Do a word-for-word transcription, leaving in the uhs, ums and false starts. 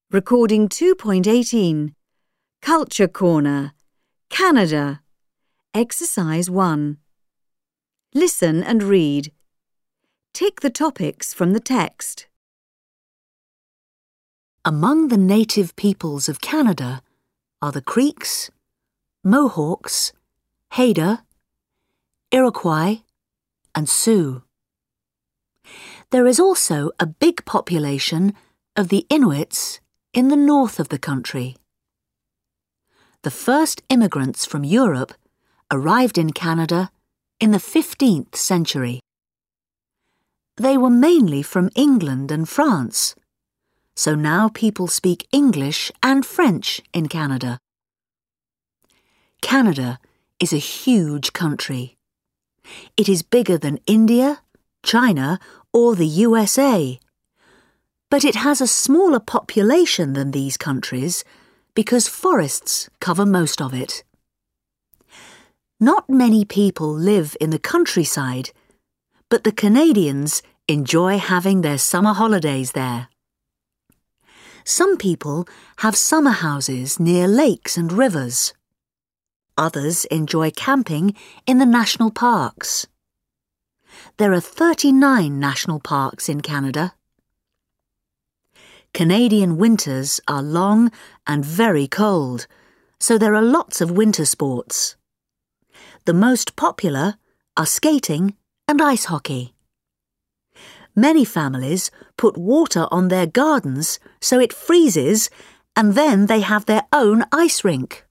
Recording two point eighteen. Culture Corner. Canada. Exercise one. Listen and read. Tick the topics from the text. Among the native peoples of Canada are the Creeks, Mohawks, Haida, Iroquois, and Sioux. There is also a big population of the Inuits in the north of the country. The first immigrants from Europe arrived in Canada in the fifteenth century. They were mainly from England and France, so now people speak English and French in Canada. Canada is a huge country. It is bigger than India, China, or the U S A. But it has a smaller population than these countries because forests cover most of it. Not many people live in the countryside, but the Canadians enjoy having their summer holidays there. Some people have summer houses near lakes and rivers. Others enjoy camping in the national parks. There are thirty-nine national parks in Canada. Canadian winters are long and very cold, so there are lots of winter sports. The most popular are skating and ice hockey. Many families put water on their gardens so it freezes, and then they have their own ice rink.